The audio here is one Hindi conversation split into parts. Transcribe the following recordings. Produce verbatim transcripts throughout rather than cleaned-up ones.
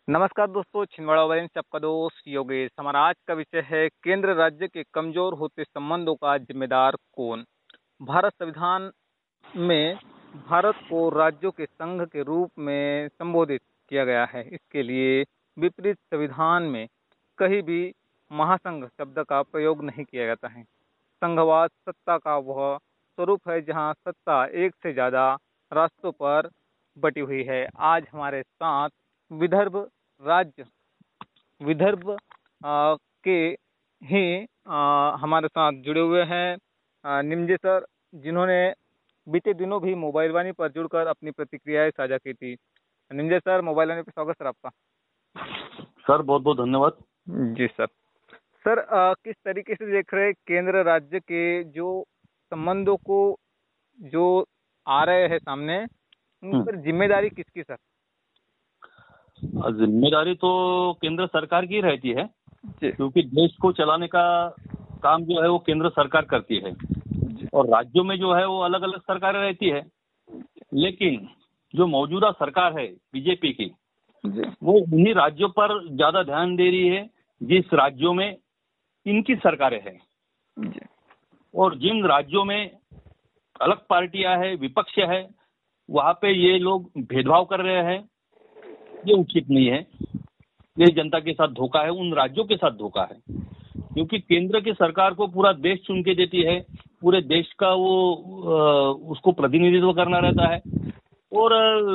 नमस्कार दोस्तों, छिंदवाड़ा वायरन से आपका दोस्त योगेश। हमारा आज का विषय है केंद्र राज्य के कमजोर होते संबंधों का जिम्मेदार कौन। भारत संविधान में भारत को राज्यों के संघ के रूप में संबोधित किया गया है। इसके लिए विपरीत संविधान में कहीं भी महासंघ शब्द का प्रयोग नहीं किया जाता है। संघवाद सत्ता का वह स्वरूप है जहां सत्ता एक से ज्यादा रास्तों पर बटी हुई है। आज हमारे साथ विदर्भ राज्य विदर्भ आ, के ही आ, हमारे साथ जुड़े हुए हैं आ, निमजे सर, जिन्होंने बीते दिनों भी मोबाइल वाणी पर जुड़कर अपनी प्रतिक्रियाएं साझा की थी। निमजे सर, मोबाइल वाणी पर स्वागत सर आपका। सर बहुत बहुत धन्यवाद। जी सर। सर आ, किस तरीके से देख रहे हैं केंद्र राज्य के जो संबंधों को जो आ रहे हैं सामने, उन पर जिम्मेदारी किसकी सर? जिम्मेदारी तो केंद्र सरकार की रहती है, क्योंकि देश को चलाने का काम जो है वो केंद्र सरकार करती है और राज्यों में जो है वो अलग अलग सरकारें रहती है। लेकिन जो मौजूदा सरकार है बीजेपी की, वो उन्हीं राज्यों पर ज्यादा ध्यान दे रही है जिस राज्यों में इनकी सरकारें हैं, और जिन राज्यों में अलग पार्टियां है, विपक्ष है, वहां पे ये लोग भेदभाव कर रहे हैं। ये उचित नहीं है, ये जनता के साथ धोखा है, उन राज्यों के साथ धोखा है, क्योंकि केंद्र की सरकार को पूरा देश चुन के देती है, पूरे देश का वो उसको प्रतिनिधित्व करना रहता है। और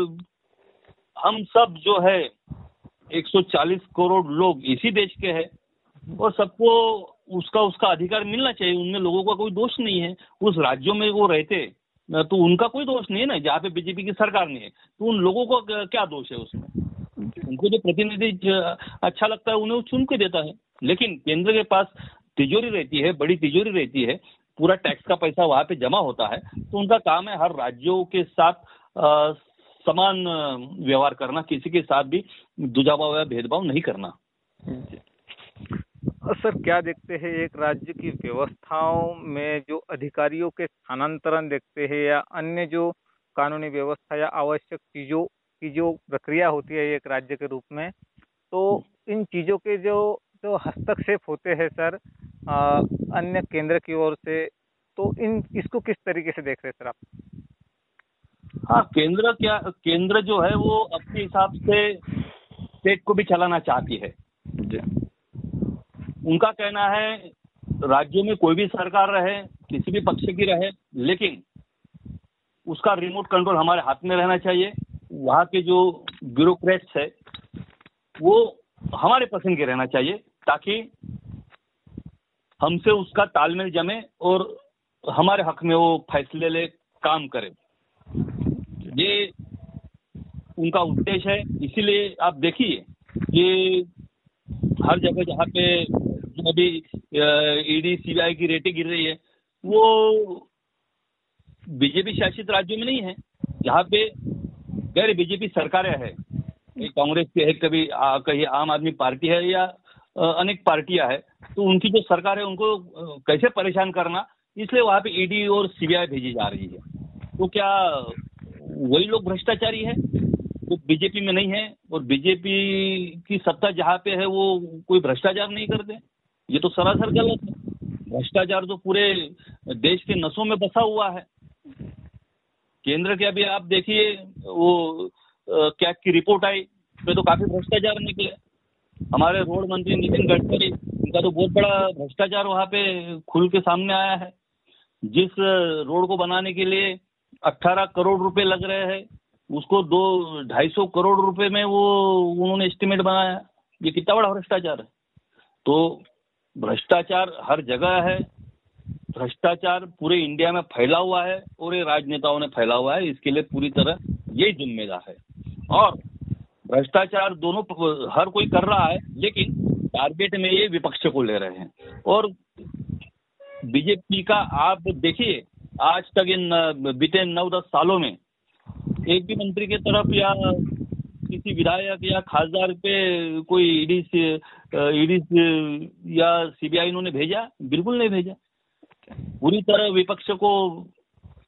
हम सब जो है एक सौ चालीस करोड़ लोग इसी देश के हैं और सबको उसका उसका अधिकार मिलना चाहिए। उनमें लोगों का कोई दोष नहीं है। उस राज्यों में वो रहते तो उनका कोई दोष नहीं है ना, जहाँ पे बीजेपी की सरकार नहीं है, तो उन लोगों को क्या दोष है उसमें? उनको जो प्रतिनिधि अच्छा लगता है उन्हें वो चुन के देता है। लेकिन केंद्र के पास तिजोरी रहती है, बड़ी तिजोरी रहती है, पूरा टैक्स का पैसा वहां पे जमा होता है, तो उनका काम है हर राज्यों के साथ आ, समान व्यवहार करना, किसी के साथ भी दुजाभाव या भेदभाव नहीं करना। सर, क्या देखते हैं एक राज्य की व्यवस्थाओं में जो अधिकारियों के स्थानांतरण देखते हैं या अन्य जो कानूनी व्यवस्था या आवश्यक चीजों की जो प्रक्रिया होती है एक राज्य के रूप में, तो इन चीजों के जो जो हस्तक्षेप होते हैं सर आ, अन्य केंद्र की ओर से, तो इन इसको किस तरीके से देख रहे हैं सर आप? हाँ, केंद्र क्या केंद्र जो है वो अपने हिसाब से स्टेट को भी चलाना चाहती है। उनका कहना है राज्यों में कोई भी सरकार रहे, किसी भी पक्ष की रहे, लेकिन उसका रिमोट कंट्रोल हमारे हाथ में रहना चाहिए। वहाँ के जो ब्यूरोक्रेट्स है वो हमारे पसंद के रहना चाहिए, ताकि हमसे उसका तालमेल जमे और हमारे हक में वो फैसले ले काम करे। ये उनका उद्देश्य है। इसीलिए आप देखिए कि हर जगह जहाँ पे अभी ईडी सीबीआई की रेटिंग गिर रही है, वो बीजेपी शासित राज्यों में नहीं है, जहाँ पे गैर बीजेपी सरकारें हैं, कांग्रेस की है, कभी आ, कहीं आम आदमी पार्टी है या आ, अनेक पार्टियां है, तो उनकी जो सरकार है उनको आ, कैसे परेशान करना, इसलिए वहाँ पे ईडी और सीबीआई भेजी जा रही है। तो क्या वही लोग भ्रष्टाचारी है तो बीजेपी में नहीं है, और बीजेपी की सत्ता जहाँ पे है वो कोई भ्रष्टाचार नहीं करते? ये तो सरासर गलत है। भ्रष्टाचार तो पूरे देश के नसों में बसा हुआ है। केंद्र के अभी आप देखिए वो क्या की रिपोर्ट आई, पे तो काफी भ्रष्टाचार निकले। हमारे रोड मंत्री नितिन गडकरी, उनका तो बहुत बड़ा भ्रष्टाचार वहाँ पे खुल के सामने आया है। जिस रोड को बनाने के लिए अठारह करोड़ रुपए लग रहे हैं, उसको दो ढाई सौ करोड़ रुपए में वो उन्होंने एस्टिमेट बनाया। ये कितना बड़ा भ्रष्टाचार है। तो भ्रष्टाचार हर जगह है, भ्रष्टाचार पूरे इंडिया में फैला हुआ है और ये राजनेताओं ने फैला हुआ है। इसके लिए पूरी तरह ये जिम्मेदार है। और भ्रष्टाचार दोनों हर कोई कर रहा है, लेकिन टारगेट में ये विपक्ष को ले रहे हैं। और बीजेपी का आप देखिए, आज तक इन बीते नौ दस सालों में एक भी मंत्री की तरफ या किसी विधायक या खासदार पे कोई ईडी ईडी या सीबीआई इन्होंने भेजा? बिल्कुल नहीं भेजा। पूरी तरह विपक्ष को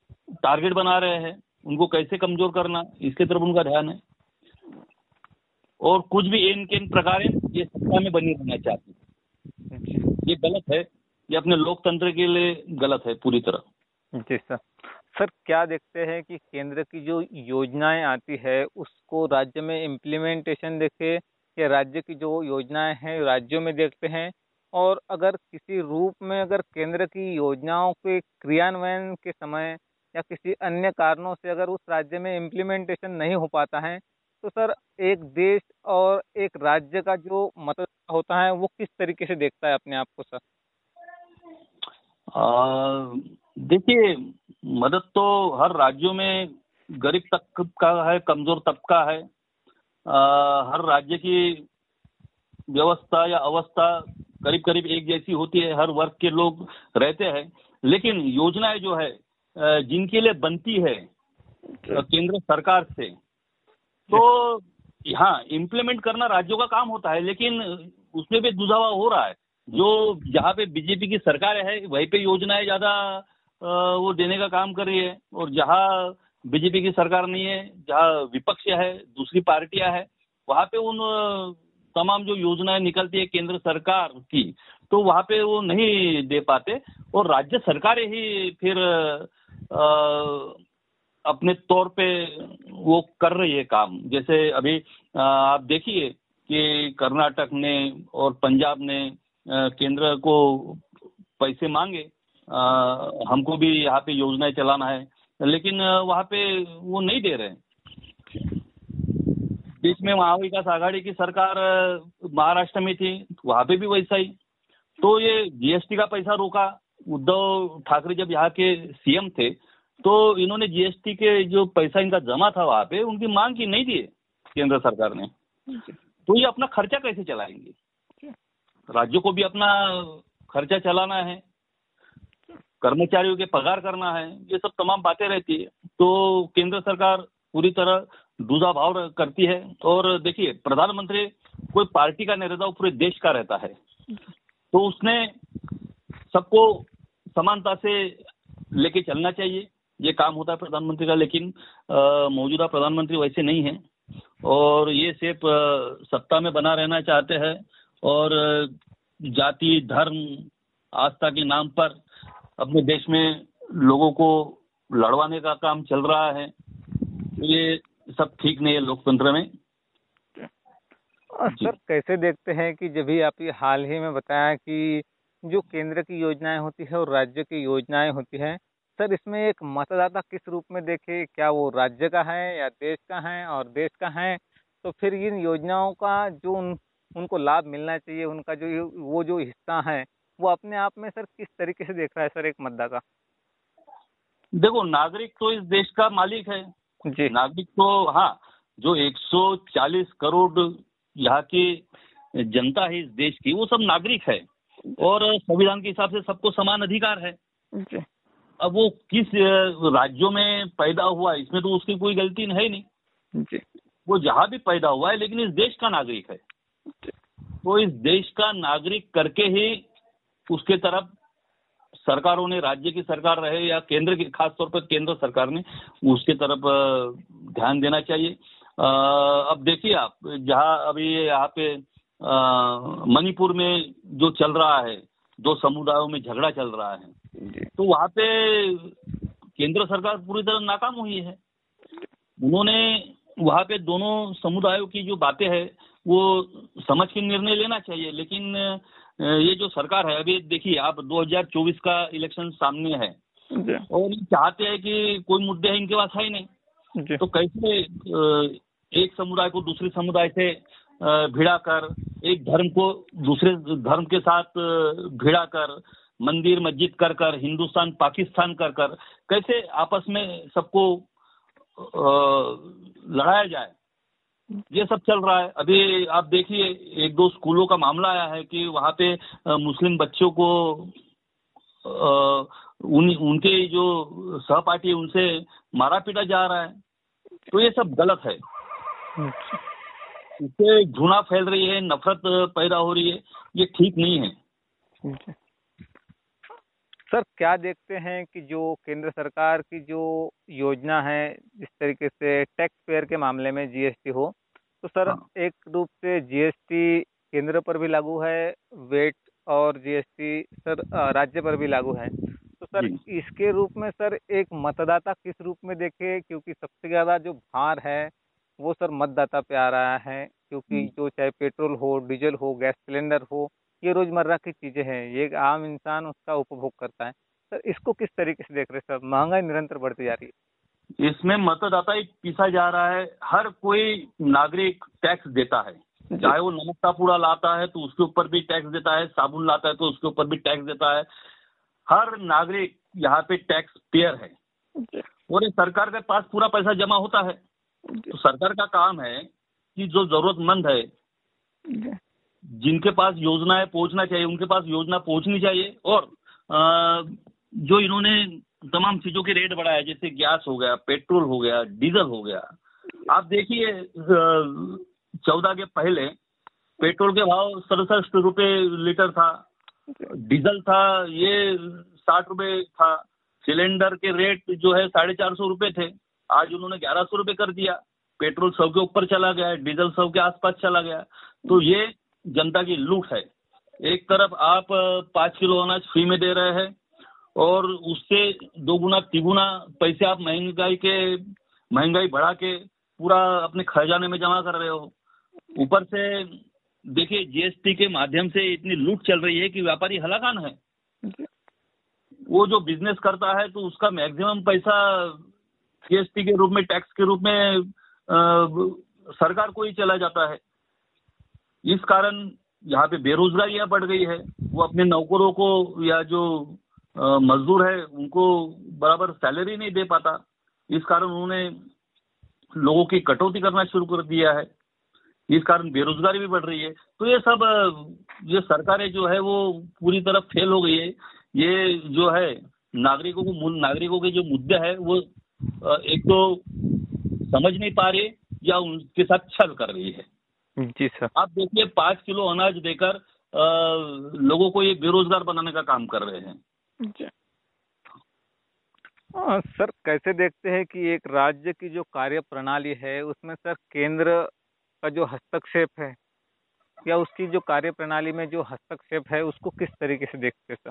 टारगेट बना रहे हैं, उनको कैसे कमजोर करना, इसके तरफ उनका ध्यान है। और कुछ भी एन केन प्रकार ये सत्ता में बनी रहना चाहती है। ये गलत है, ये अपने लोकतंत्र के लिए गलत है पूरी तरह। जी सर। सर क्या देखते हैं कि केंद्र की जो योजनाएं आती है उसको राज्य में इम्प्लीमेंटेशन देखे या राज्य की जो योजनाएं हैं राज्यों में देखते हैं, और अगर किसी रूप में अगर केंद्र की योजनाओं के क्रियान्वयन के समय या किसी अन्य कारणों से अगर उस राज्य में इम्प्लीमेंटेशन नहीं हो पाता है तो सर एक देश और एक राज्य का जो मतदाता होता है वो किस तरीके से देखता है अपने आप को सर? देखिए, मदद तो हर राज्यों में गरीब तबका का है, कमजोर तबका है। आ, हर राज्य की व्यवस्था या अवस्था करीब करीब एक जैसी होती है, हर वर्ग के लोग रहते हैं, लेकिन योजनाएं जो है जिनके लिए बनती है केंद्र सरकार से, तो हाँ इम्प्लीमेंट करना राज्यों का काम होता है, लेकिन उसमें भी दुधावा हो रहा है। जो जहाँ पे बीजेपी की सरकार है वहीं पे योजनाएं ज्यादा वो देने का काम कर रही है, और जहाँ बीजेपी की सरकार नहीं है, जहाँ विपक्ष है, दूसरी पार्टियां है, वहाँ पे उन तमाम जो योजनाएं निकलती है केंद्र सरकार की, तो वहाँ पे वो नहीं दे पाते, और राज्य सरकारें ही फिर आ, अपने तौर पे वो कर रही है काम। जैसे अभी आप देखिए कि कर्नाटक ने और पंजाब ने केंद्र को पैसे मांगे, आ, हमको भी यहाँ पे योजनाएं चलाना है, लेकिन वहाँ पे वो नहीं दे रहे हैं। बीच में महाविकास आघाड़ी की सरकार महाराष्ट्र में थी, वहाँ पे भी वैसा ही। तो ये जीएसटी का पैसा रोका, उद्धव ठाकरे जब यहाँ के सीएम थे तो इन्होंने जीएसटी के जो पैसा इनका जमा था वहाँ पे उनकी मांग की नहीं दी केंद्र सरकार ने। तो ये अपना खर्चा कैसे चलाएंगे? राज्यों को भी अपना खर्चा चलाना है, कर्मचारियों के पगार करना है, ये सब तमाम बातें रहती है। तो केंद्र सरकार पूरी तरह दूधा भाव करती है। और देखिए, प्रधानमंत्री कोई पार्टी का नहीं रहता, वो पूरे देश का रहता है, तो उसने सबको समानता से लेके चलना चाहिए, ये काम होता है प्रधानमंत्री का। लेकिन मौजूदा प्रधानमंत्री वैसे नहीं है, और ये सिर्फ सत्ता में बना रहना चाहते हैं, और जाति, धर्म, आस्था के नाम पर अपने देश में लोगों को लड़वाने का काम चल रहा है। ये सब ठीक नहीं है लोकतंत्र में। सर कैसे देखते हैं कि जब भी आप ये हाल ही में बताया कि जो केंद्र की योजनाएं होती है और राज्य की योजनाएं होती है, सर इसमें एक मतदाता किस रूप में देखे, क्या वो राज्य का है या देश का है, और देश का है तो फिर इन योजनाओं का जो उन, उनको लाभ मिलना चाहिए, उनका जो वो जो हिस्सा है वो अपने आप में सर किस तरीके से देख रहा है सर एक मतदाता? देखो, नागरिक तो इस देश का मालिक है जी। नागरिक तो हाँ, जो एक सौ चालीस करोड़ यहाँ की जनता है इस देश की, वो सब नागरिक है, और संविधान के हिसाब से सबको समान अधिकार है जी। अब वो किस राज्यों में पैदा हुआ इसमें तो उसकी कोई गलती है नहीं जी। वो जहाँ भी पैदा हुआ है, लेकिन इस देश का नागरिक है। तो इस देश का नागरिक करके ही उसके तरफ सरकारों ने, राज्य की सरकार रहे या केंद्र की, खासतौर पर केंद्र सरकार ने उसके तरफ ध्यान देना चाहिए। अब देखिए आप, जहाँ अभी यहाँ पे मणिपुर में जो चल रहा है, दो समुदायों में झगड़ा चल रहा है, तो वहाँ पे केंद्र सरकार पूरी तरह नाकाम हुई है। उन्होंने वहाँ पे दोनों समुदायों की जो बातें हैं वो समझ के निर्णय लेना चाहिए, लेकिन ये जो सरकार है, अभी देखिए आप दो हज़ार चौबीस का इलेक्शन सामने है और चाहते हैं कि कोई मुद्दे हैं इनके पास है ही नहीं, तो कैसे एक समुदाय को दूसरे समुदाय से भिड़ा कर, एक धर्म को दूसरे धर्म के साथ भिड़ा कर, मंदिर मस्जिद कर कर, हिंदुस्तान पाकिस्तान कर कर कैसे आपस में सबको लड़ाया जाए, ये सब चल रहा है। अभी आप देखिए, एक दो स्कूलों का मामला आया है कि वहाँ पे मुस्लिम बच्चों को उन उनके जो सहपाठी उनसे मारा पीटा जा रहा है, तो ये सब गलत है। इससे घृणा फैल रही है, नफरत पैदा हो रही है, ये ठीक नहीं है। सर क्या देखते हैं कि जो केंद्र सरकार की जो योजना है, जिस तरीके से टैक्स पेयर के मामले में जीएसटी हो, तो सर हाँ एक रूप से जीएसटी केंद्र पर भी लागू है, वेट और जीएसटी सर अ, राज्य पर भी लागू है। तो सर जी इसके रूप में सर एक मतदाता किस रूप में देखे, क्योंकि सबसे ज़्यादा जो भार है वो सर मतदाता पे आ रहा है, क्योंकि जो चाहे पेट्रोल हो, डीजल हो, गैस सिलेंडर हो, ये रोज़मर्रा की चीज़ें हैं, ये एक आम इंसान उसका उपभोग करता है। सर इसको किस तरीके से देख रहे हैं सर? महंगाई निरंतर बढ़ती जा रही इसमें मतदाता ही पीसा जा रहा है। हर कोई नागरिक टैक्स देता है, है। जी चाहे वो नमक का पूड़ा लाता है तो उसके ऊपर भी टैक्स देता है, साबुन लाता है तो उसके ऊपर भी टैक्स देता है। हर नागरिक यहाँ पे टैक्स पेयर है जी और ये सरकार के पास पूरा पैसा जमा होता है। जी तो सरकार का काम है कि जो जरूरतमंद है, जी जिनके पास योजनाएं पहुंचना चाहिए उनके पास योजना पहुंचनी चाहिए। और अ, जो इन्होंने तमाम चीजों के रेट बढ़ाया, जैसे गैस हो गया, पेट्रोल हो गया, डीजल हो गया। आप देखिए चौदह के पहले पेट्रोल के भाव सड़सठ रुपए लीटर था, डीजल था ये साठ रुपए था, सिलेंडर के रेट जो है साढ़े चार सौ रुपए थे, आज उन्होंने ग्यारह सौ रुपए कर दिया। पेट्रोल सौ के ऊपर चला गया, डीजल सौ के आसपास चला गया। तो ये जनता की लूट है। एक तरफ आप पाँच किलो अनाज फ्री में दे रहे हैं और उससे दो गुना तिगुना पैसे आप महंगाई के महंगाई बढ़ा के पूरा अपने खजाने में जमा कर रहे हो। ऊपर से देखिए जीएसटी के माध्यम से इतनी लूट चल रही है कि व्यापारी हलाकान है। वो जो बिजनेस करता है तो उसका मैक्सिमम पैसा जीएसटी के रूप में, टैक्स के रूप में अ, सरकार को ही चला जाता है। इस कारण यहाँ पे बेरोजगारियां बढ़ गई है। वो अपने नौकरों को या जो अ, मजदूर है उनको बराबर सैलरी नहीं दे पाता। इस कारण उन्होंने लोगों की कटौती करना शुरू कर दिया है। इस कारण बेरोजगारी भी बढ़ रही है। तो ये सब अ, ये सरकारें जो है वो पूरी तरह फेल हो गई है। ये जो है नागरिकों को मूल नागरिकों के जो मुद्दे है वो अ, एक तो समझ नहीं पा रही या उनके साथ छल कर रही है। जी सर। आप देखिए पाँच किलो अनाज देकर अ, लोगों को ये बेरोजगार बनाने का काम कर रहे हैं। जी हाँ, सर कैसे देखते हैं कि एक राज्य की जो कार्य प्रणाली है उसमें सर केंद्र का जो हस्तक्षेप है या उसकी जो कार्य प्रणाली में जो हस्तक्षेप है उसको किस तरीके से देखते हैं सर?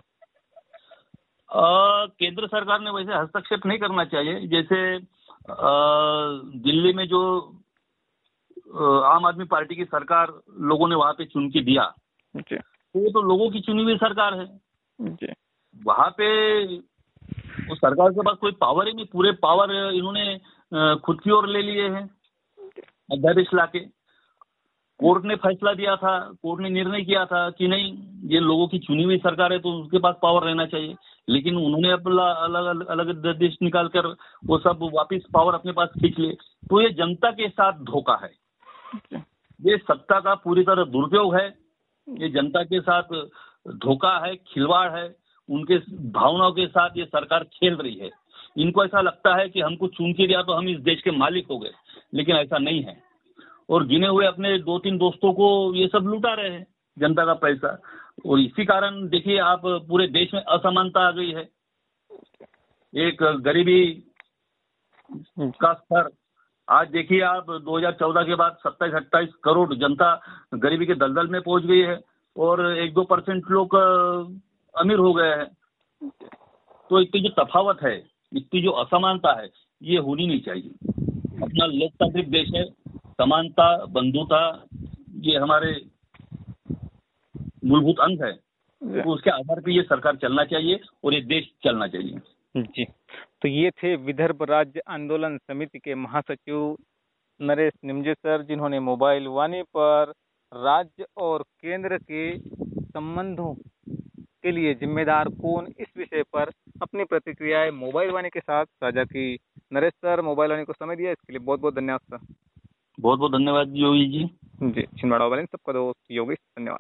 अ, केंद्र सरकार ने वैसे हस्तक्षेप नहीं करना चाहिए। जैसे अ, दिल्ली में जो अ, आम आदमी पार्टी की सरकार लोगों ने वहां पे चुन के दिया, जी तो वो तो लोगों की चुनी हुई सरकार है। जी वहां पे उस सरकार के पास कोई पावर ही नहीं, पूरे पावर इन्होंने अ, खुद की ओर ले लिए हैं अध्यादेश लाके। कोर्ट ने फैसला दिया था, कोर्ट ने निर्णय किया था कि नहीं ये लोगों की चुनी हुई सरकार है तो उसके पास पावर रहना चाहिए, लेकिन उन्होंने अपना अलग अलग अलग अध्यादेश निकाल कर वो सब वापिस पावर अपने पास खींच लिए। तो ये जनता के साथ धोखा है, ये सत्ता का पूरी तरह दुरुपयोग है, ये जनता के साथ धोखा है, खिलवाड़ है, उनके भावनाओं के साथ ये सरकार खेल रही है। इनको ऐसा लगता है कि हमको चुन के दिया तो हम इस देश के मालिक हो गए, लेकिन ऐसा नहीं है। और गिने हुए अपने दो तीन दोस्तों को ये सब लुटा रहे हैं जनता का पैसा। और इसी कारण देखिए आप पूरे देश में असमानता आ गई है। एक गरीबी का स्तर आज देखिए आप दो हज़ार चौदह के बाद सत्ताईस अट्ठाईस करोड़ जनता गरीबी के दलदल में पहुंच गई है और एक दो परसेंट लोग अ, अमीर हो गए हैं। तो इतनी जो तफावत है, इतनी जो असमानता है, ये होनी नहीं चाहिए। अपना लोकतांत्रिक देश है, समानता, बंधुता ये हमारे मूलभूत अंग है। तो उसके आधार पर ये सरकार चलना चाहिए और ये देश चलना चाहिए। जी तो ये थे विदर्भ राज्य आंदोलन समिति के महासचिव नरेश निमजे सर, जिन्होंने मोबाइल वाणी पर राज्य और केंद्र के संबंधों के लिए जिम्मेदार कौन इस विषय पर अपनी प्रतिक्रियाएं मोबाइल वाणी के साथ साझा की। नरेश सर, मोबाइल वाणी को समय दिया इसके लिए बहुत बहुत धन्यवाद सर। बहुत बहुत धन्यवाद योगी जी। जी छिंदवाड़ा वाले सबका दोस्त योगेश, धन्यवाद।